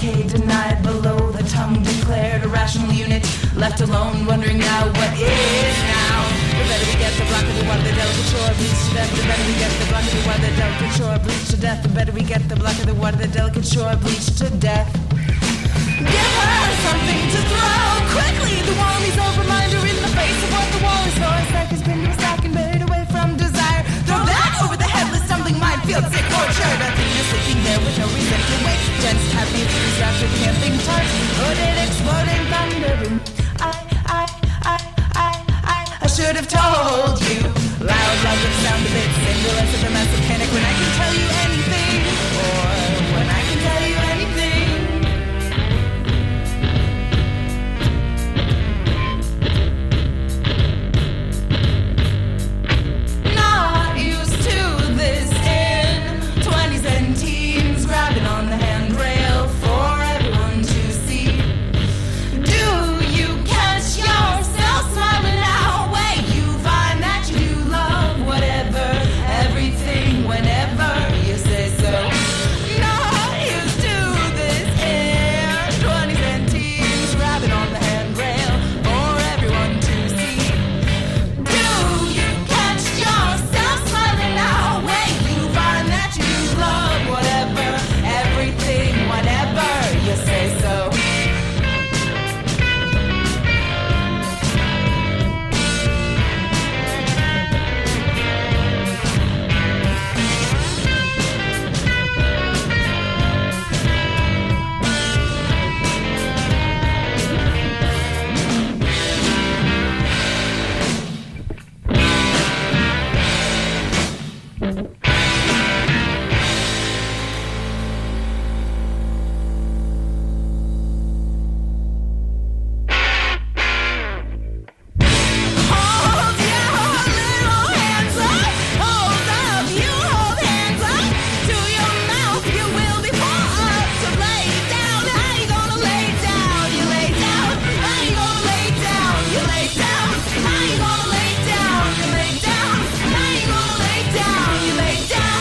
decay denied below the tongue declared a rational unit left alone wondering now what is now. The better we get the block of the water, the delicate shore bleeds to death. The better we get the block of the water, the delicate shore bleeds to death. The better we get the block of the water, the delicate shore bleeds to death. Give her something to throw quickly. The wall is over, remind her in the face of what the wall is for. A sack has been to a sack and buried away from desire. Throw that over the headless, stumbling minefield, sick tortured. A thing is sleeping there with no reason to wait. Dense happy trees after camping tarts. Hooded, exploding thunder. I should have told you. Loud, loud, with sound of it. Singular, such a massive panic when I can tell you anything. Or when I can tell you anything. Not used to this in 20s and teens. Grabbing on the handrail for everyone to see. Do you catch yourself smiling now? Wait, you find that you do love whatever, everything, whenever you say so. Not used to this in 20s and teens. Grabbing on the handrail for everyone to see. Do you catch yourself smiling now? Wait, you find that you love whatever, everything, whenever you say so. Hold your little hands up. Hold up, you hold hands up. To your mouth, you will be forced to lay down. How you gonna lay down? You lay down. How you gonna lay down? You lay down. How you gonna lay down? You lay down. How you gonna lay down? You lay down.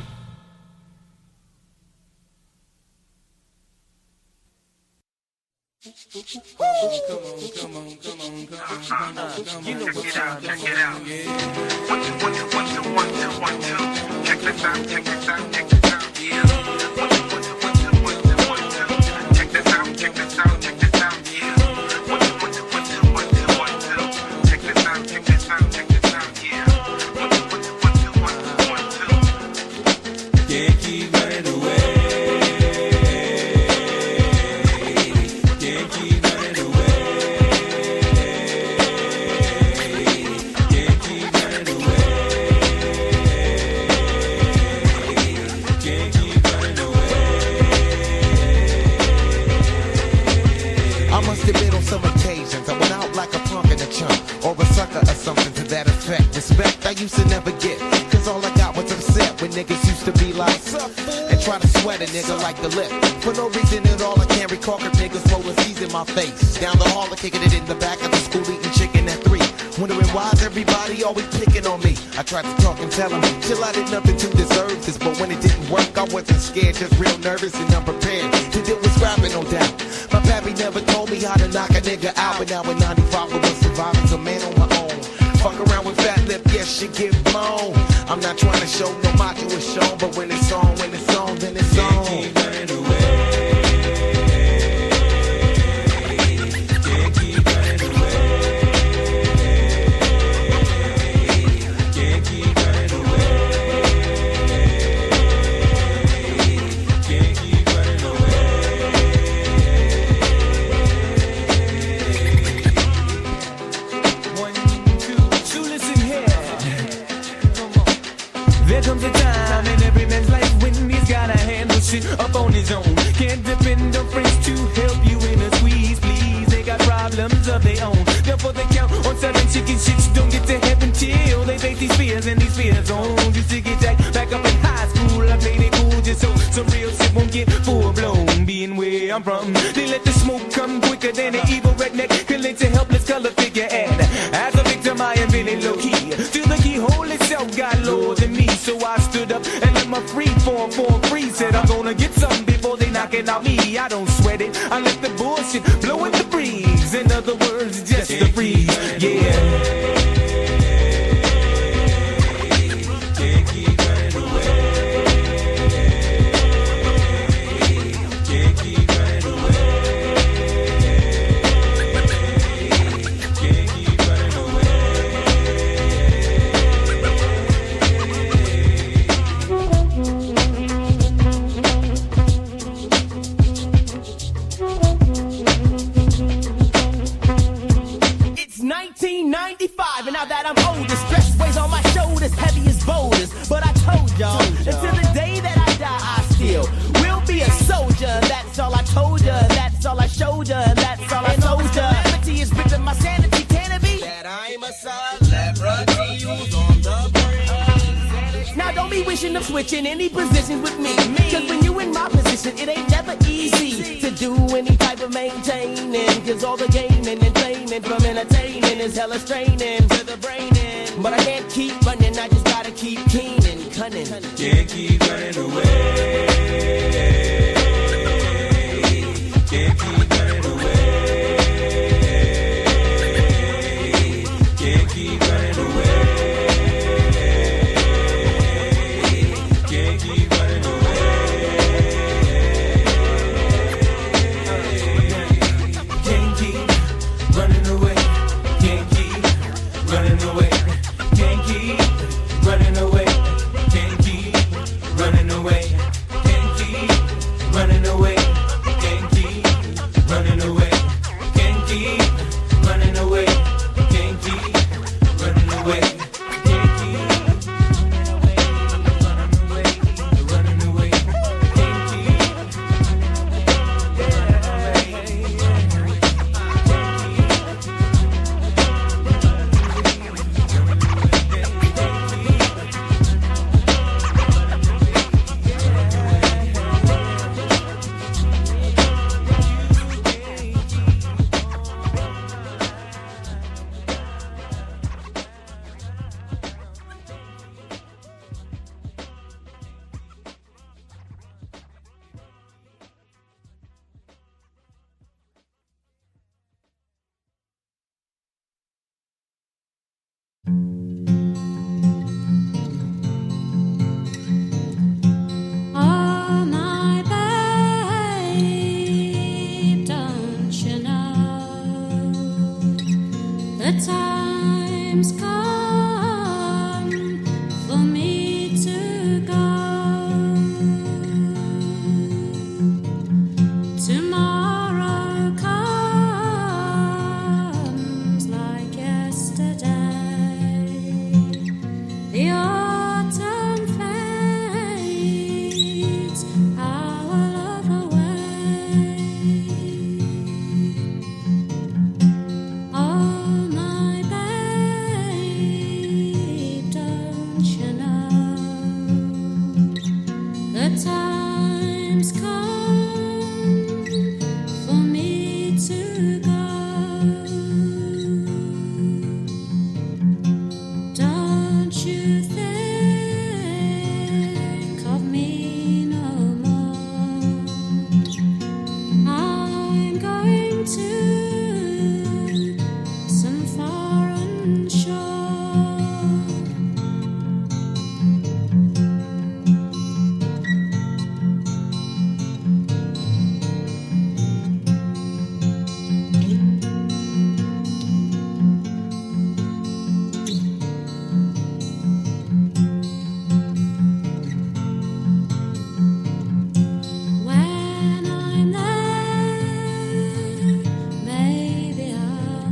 You know what time check it out. 1, 2, 1, 2, 1, 2, 1, 2, 1, 2. Check this out, check this out, check this out. Yeah. 1, 2, 1, 2, 1, 2, 1, 2, 1, 2. Check this out, check this out, check this out. Yeah. 1, 2, 1, 2, 1, 2, 1, 2, 1, 2. Check this out, check this out, check this out. Yeah. 1, 2, 1, 2, 1, 2, 1, 2, 1, 2. Can't keep running away. Can't keep running away. Can't keep running away. Can't keep running away. I must admit on some occasions I went out like a punk in a chunk or a sucker or something to that effect. Respect I used to never get, cause all I got was upset when niggas used to be like and try to sweat a nigga like the lip. For no reason at all I can't recall cause niggas rolling C's in my face. Down the hall kicking it in the back of the school eating chicken at 3. Wondering why's everybody always picking on me. I tried to talk and tell them, chill, I did nothing to deserve this. But when it didn't work I wasn't scared, just real nervous and unprepared to deal with scrapping, no doubt. My pappy never told me how to knock a nigga out. But now in 95 I was surviving as a man on my own. Fuck around with fat lip, yes, shit get blown. I'm not trying to show no macho is shown, but when it's on, then it's on. Can't keep running away. Can't keep running away. Can't keep running away. Can't keep running away. One, two, so listen here. Come on. There comes a time in every man's life when he's gotta handle shit up on his own. Can't depend on friends to help you in a squeeze, please. They got problems of their own. Therefore they count on selling chicken shits. Don't get to heaven till they face these fears and these fears on. Used to get jacked back up in high school. I played it cool just so some real shit won't get full blown. Being where I'm from, they let the smoke come quicker than an evil redneck can let a helpless color figure. And as a victim I am really low key. Still the keyhole itself got lower than me. So I stood up and let my free form free. Said I'm gonna get something before they knock talking about me, I don't sweat it. I let the bullshit blow in the breeze. In other words, just the breeze. Yeah. And now that I'm older, stress weighs on my shoulders, heavy as boulders. But I told y'all, until the day that I die, I still will be a soldier. That's all I told ya, that's all I showed ya, that's all I told ya. Calamity is ripping my sanity, can it be? That I'm a celebrity who's on the brink. Now don't be wishing of switching any positions with me. Cause when you in my position, it ain't never easy to do any type of maintaining. Cause all the gaming and claiming from entertaining is hella straining to the brain. But I can't keep running, I just gotta keep keen and cunning. Can't keep running away. Can't keep running away. Can't keep running away. Can't keep running away. Can't keep running away. Can't keep running away. Can't keep running away. Can't keep running away. Can't keep running away. Can't keep running away. Can't keep running away. Can't keep running away. Can't keep running away. Can't keep Oh, my babe, don't you know the time's come for me to go? Tomorrow comes like yesterday. The autumn fades, our love away. Oh, my babe, don't you know the time's come for me to go? Don't you think of me no more? I'm going to some foreign shore. When I'm there, maybe I'll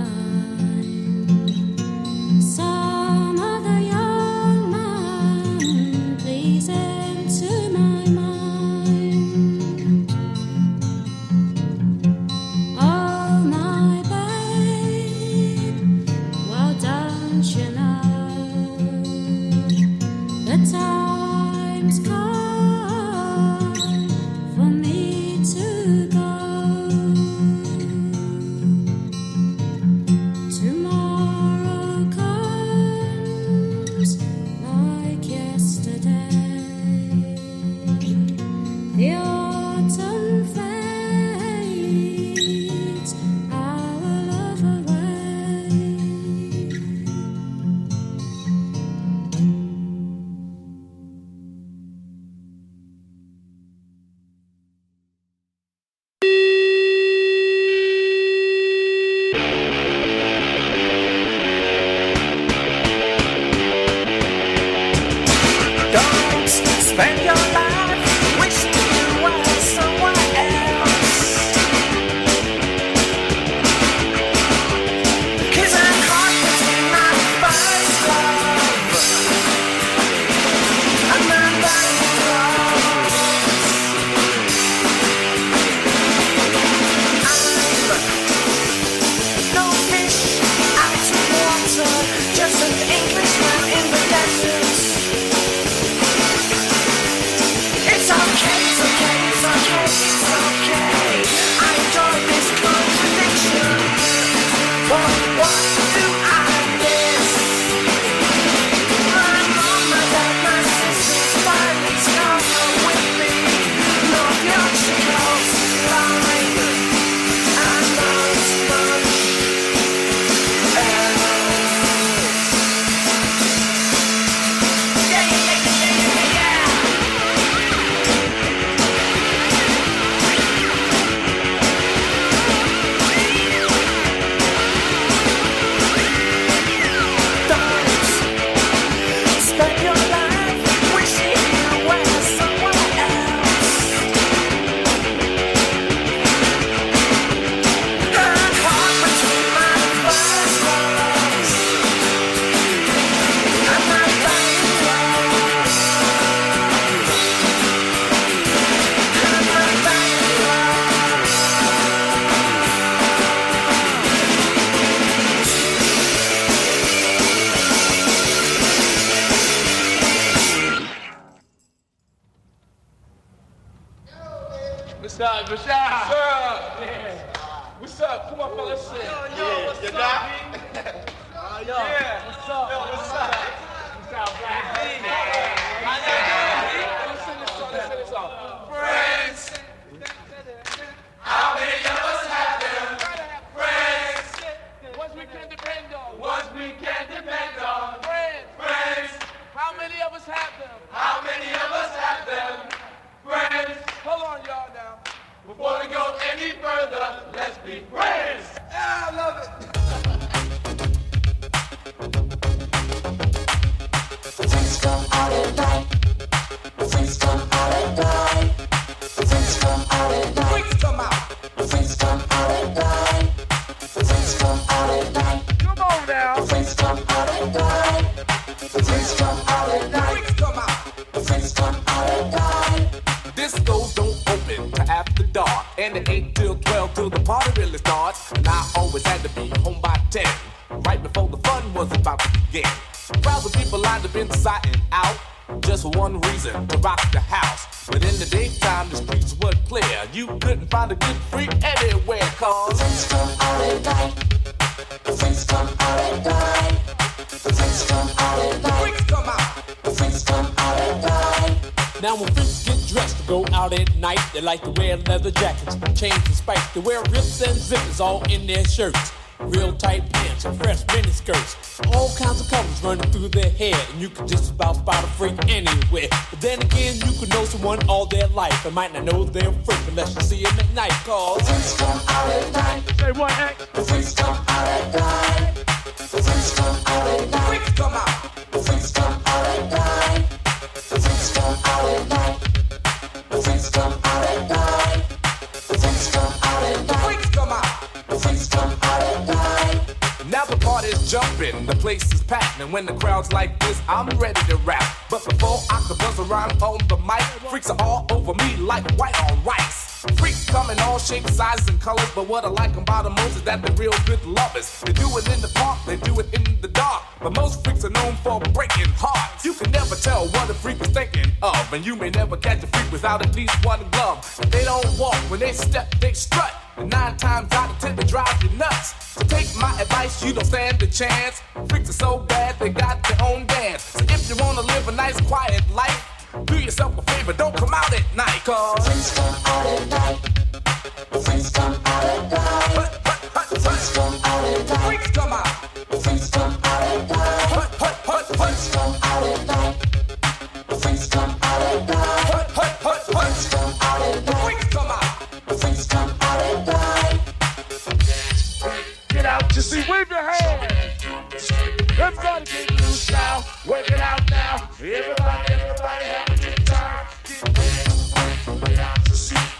find some other young man pleasing to my mind. Oh, my babe, well, don't you know the time's come for me to go? Tomorrow comes like yesterday. The autumn What's up? What's up? What's up? Come on, fellas, sing. Yo, what's up, yo, what's up? Yo, what's up? What's up, Black D? Let's sing this song. Friends, how many of us have them? Friends, ones we can depend on. Ones we can depend on. Friends, how many of us have them? How many of us have them? Friends, hold on, y'all now. Before we go any further, let's be friends. Yeah, I love it. Friends come out at night. Friends come out at night. Friends come out at night. Freaks come out. Friends come out at night. Friends come out at night. Come on now. Friends come out at night. Friends come out at night. Freaks come out. Friends come out at night. Discos don't open till after dark, and it ain't till 12 till the party really starts. And I always had to be home by 10, right before the fun was about to begin. Crowds of people lined up inside and out, just for one reason, to rock the house. But in the daytime, the streets were clear. You couldn't find a good freak anywhere, cause Friends come out at night. Friends come out at night. Friends come out at night. freaks come out. Friends come out at night. Now when freaks get dressed to go out at night, they like to wear leather jackets, chains and spikes. They wear rips and zippers all in their shirts. Real tight pants and fresh mini skirts. All kinds of colors running through their hair, and you can just about spot a freak anywhere. But then again, you could know someone all their life and might not know they're a freak unless you see them at night, cause Friends come out at night. Say what, X? Friends come out at night. Friends come out at night. Freaks come out. Friends come out at night. Friends come out at night. Friends come out at night. Friends come out at night. Freaks come out. Friends come out at night. Now the party's jumping, the place is packed, and when the crowd's like this, I'm ready to rap. But before I can buzz around on the mic, freaks are all over me like white on rice. Freaks come in all shapes, sizes, and colors, but what I like about them most is that they're real good lovers. They do it in the park, they do it in the dark, but most freaks are known for breaking hearts. You can never tell what a freak is thinking of, and you may never catch a freak without at least one glove. If they don't walk, when they step, they strut. And 9 times out of 10 they drive you nuts. So take my advice, you don't stand a chance. Freaks are so bad, they got their own dance. So if you wanna live a nice quiet life, do yourself a favor, don't come out at night, cause Friends come out at night. Friends come out at night. Friends come out at night. freaks come out. Friends come out at night. Friends come out at night. Friends come out at night. Friends come out at night. Freaks come out. Friends come out at night. Get out, you see, wave your hand. Everybody get loose now. Wave it out now. Everybody have a good time. Get out, you see.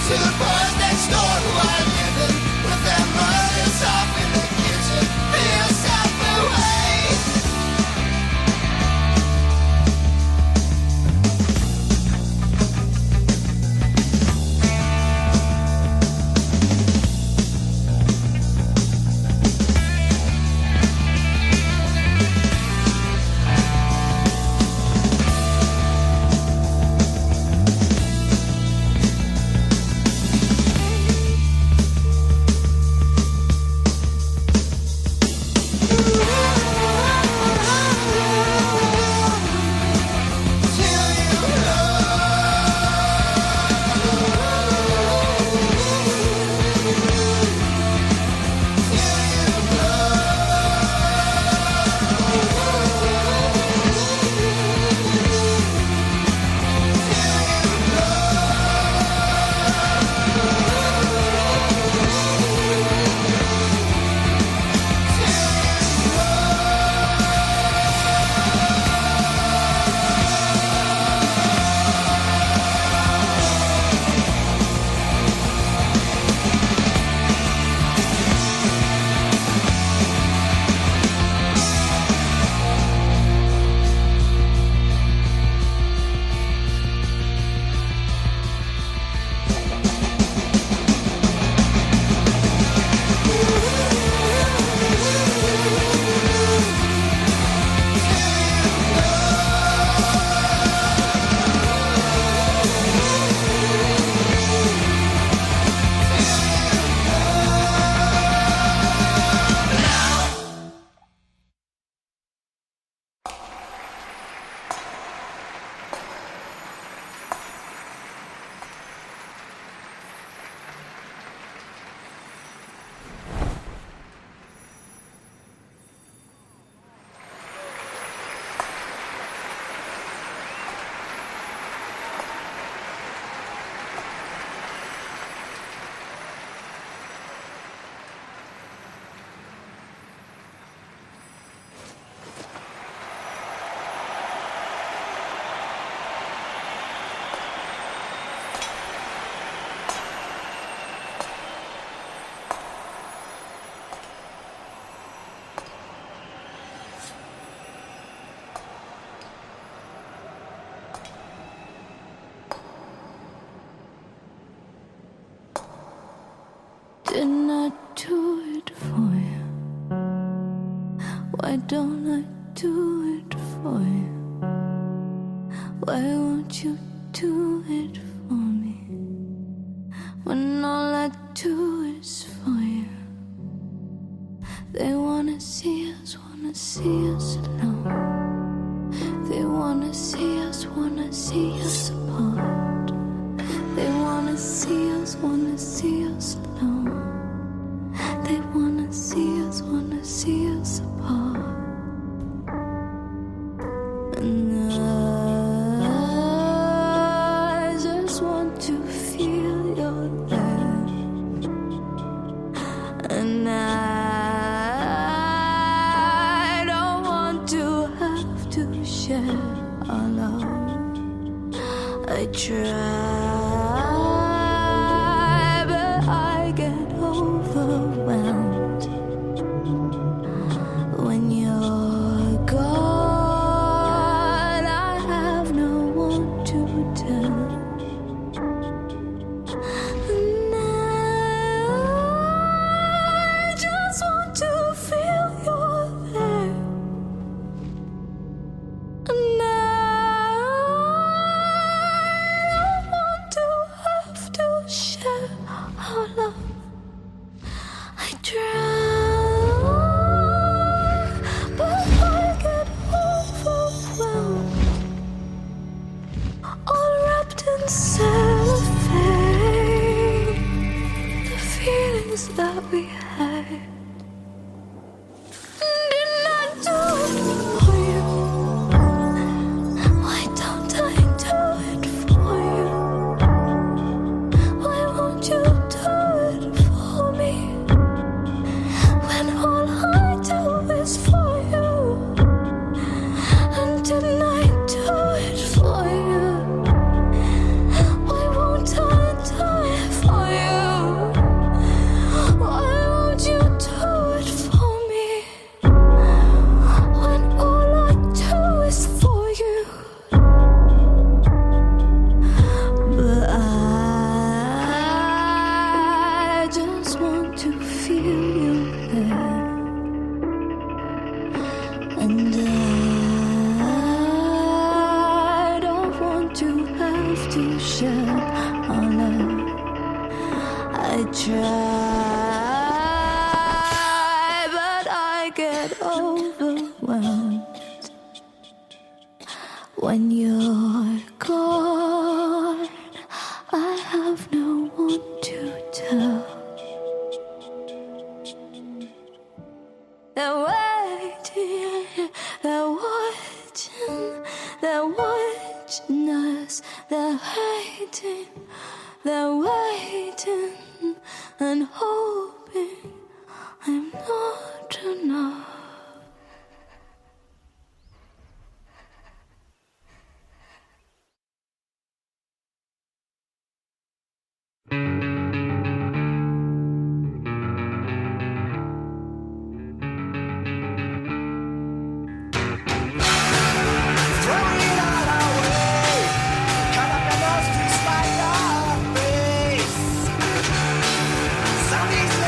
to the boys next door who are living with their mothers off in the kitchen. Feel yourself away. Didn't I do it for you? Why don't I do it for you? Why won't you do it for me? When all I do is for you. They wanna see us alone. They wanna see us apart. They wanna see us alone. They wanna see us apart. And I just want to feel your love. And I don't want to have to share our love. I try. Overwhelmed when you're gone. I have no one to tell. And I just want to feel you're there. And I don't want to have to share our love. I try, but I get overwhelmed, all wrapped in cellophane. The feelings that we had. Didn't I do it for you? Why don't I do it for you? Why won't you do it I try, but I get overwhelmed when you're gone. I have no one to tell. They're waiting, they're watching, they're watching us, they're hating, they're waiting and hoping I'm not enough. Some days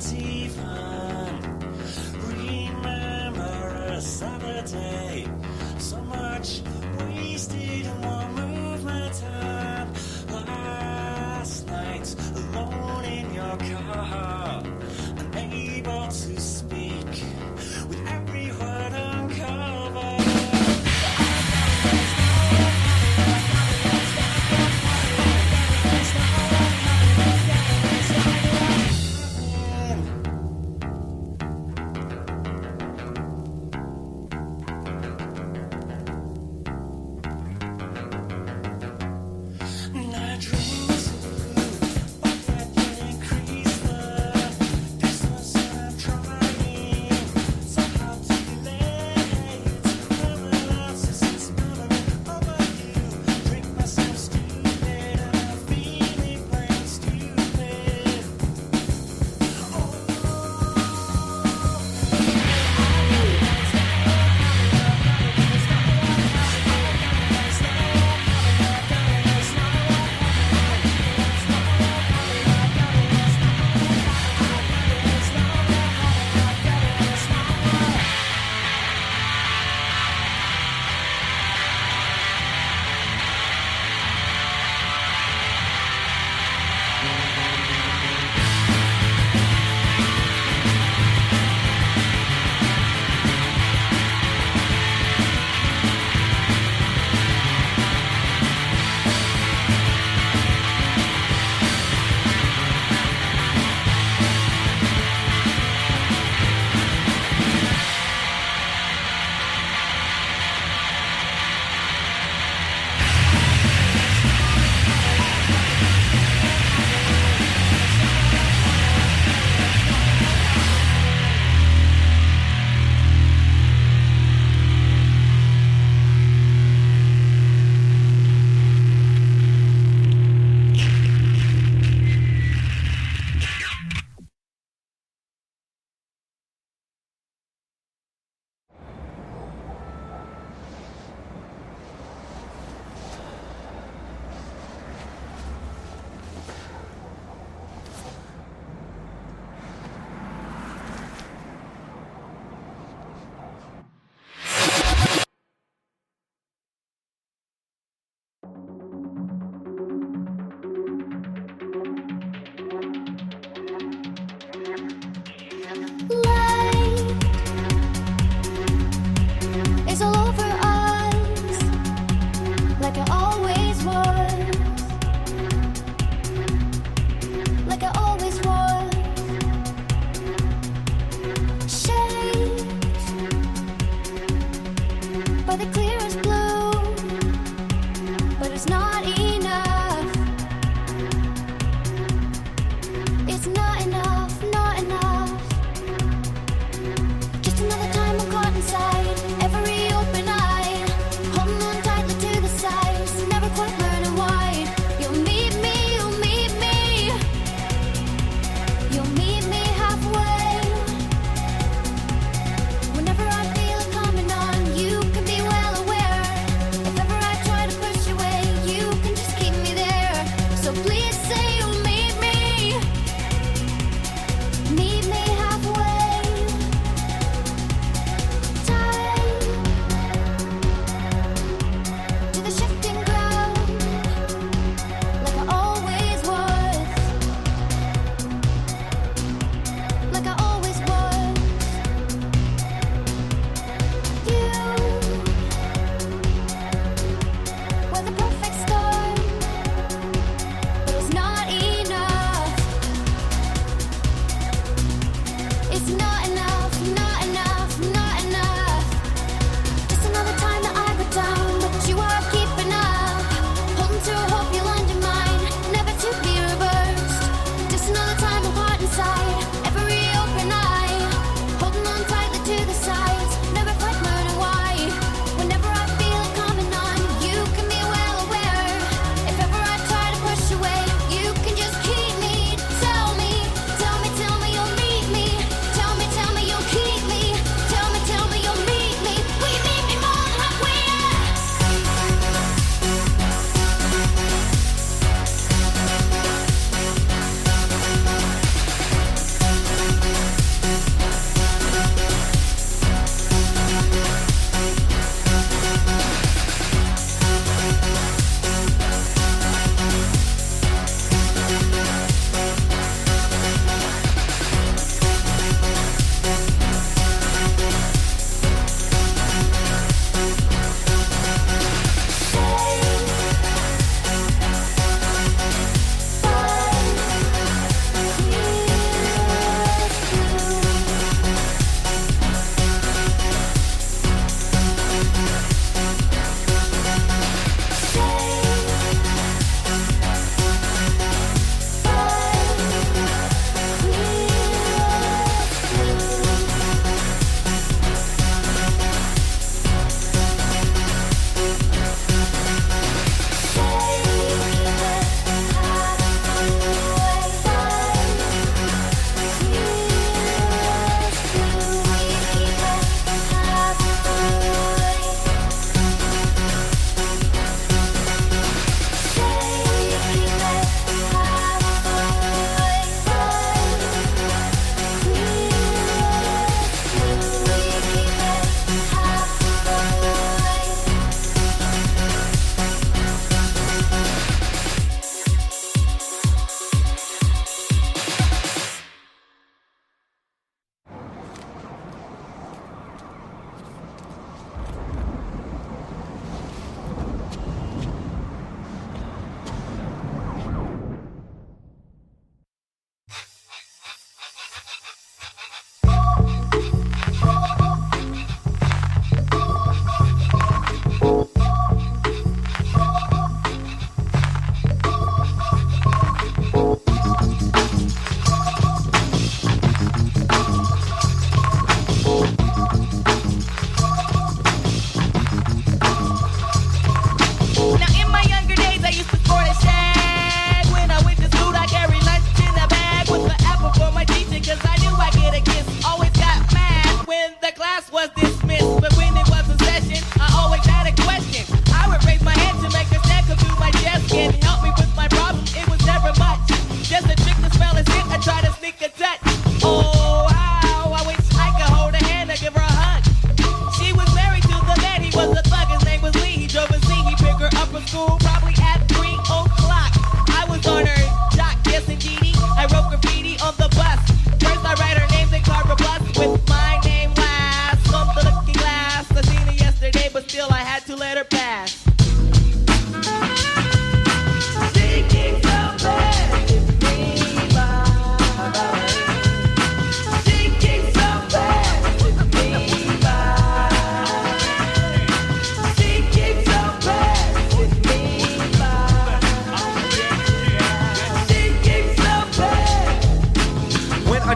can't even remember a Saturday. So much wasted in one movement. And last night, alone in your car, unable to speak with every word uncovered.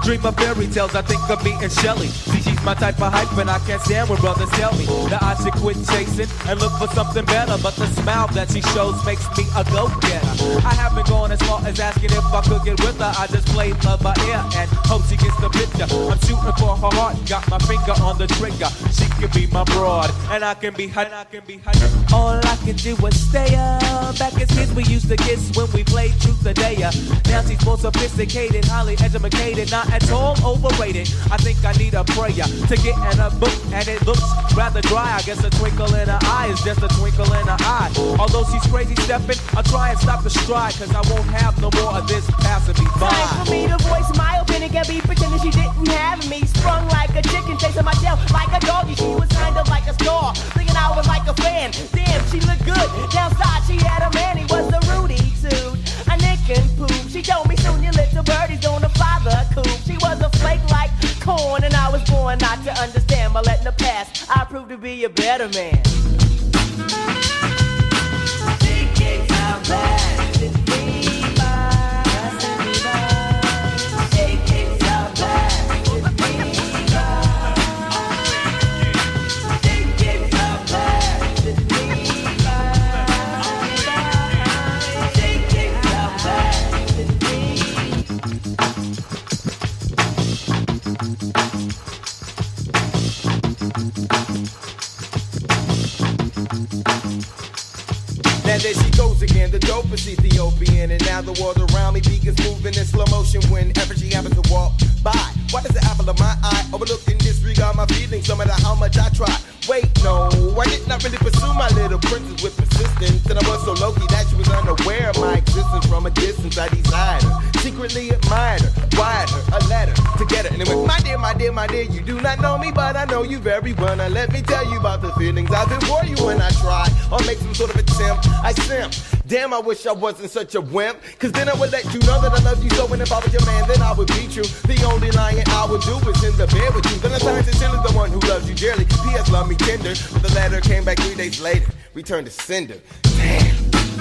Dream of fairy tales, I think of me and Shelly. See, she's my type of hype, and I can't stand when brothers tell me that I should quit chasing and look for something better. But the smile that she shows makes me a go-getter. I haven't gone as far as asking if I could get with her. I just play love by ear and hope she gets the picture. I'm shooting for her heart, got my finger on the trigger. She can be my broad, and I can be her. All I can do is stay up. Back as kids, we used to kiss when we played Truth or Dare. Now she's more sophisticated, highly educated, not at all overrated. I think I need a prayer to get in a book, and it looks rather dry. I guess a twinkle in her eye is just a twinkle in her eye. Although she's crazy stepping, I'll try and stop the stride, cause I won't have no more of this passing me by. Time for me to voice my opinion, can't be pretending she didn't have me. Sprung like a chicken, chasing my tail like a doggy. She was kind of like a star, thinking I was like a fan. Damn, she looked good. Downside, she had a man, he was a Rudy too. A nick and poop. She told me soon your little birdie's gonna fly the coop. She was a flake like corn, and I was born not to understand. But letting the past, I proved to be a better man. She kicks out back to me. Now there she goes again, the dopest Ethiopian. And now the world around me begins moving in slow motion whenever she happens to walk by. Why does the apple of my eye overlook and disregard my feelings no matter how much I try? Wait, no, I did not really pursue my little princess with persistence. And I was so low-key that she was unaware of my existence. From a distance I desired her, secretly admired her, wired her a letter to get her. And it went, my dear, my dear, my dear, you do not know me, but I know you very well. Now let me tell you about the feelings I've been for you when I try or make some sort of attempt. I simp. Damn, I wish I wasn't such a wimp, cause then I would let you know that I love you so. And if I was your man, then I would beat you. The only lying I would do is in the bed with you. Then I turned to Tilly, the one who loves you dearly. P.S. love me tender, but the letter came back 3 days later, returned to sender. Damn.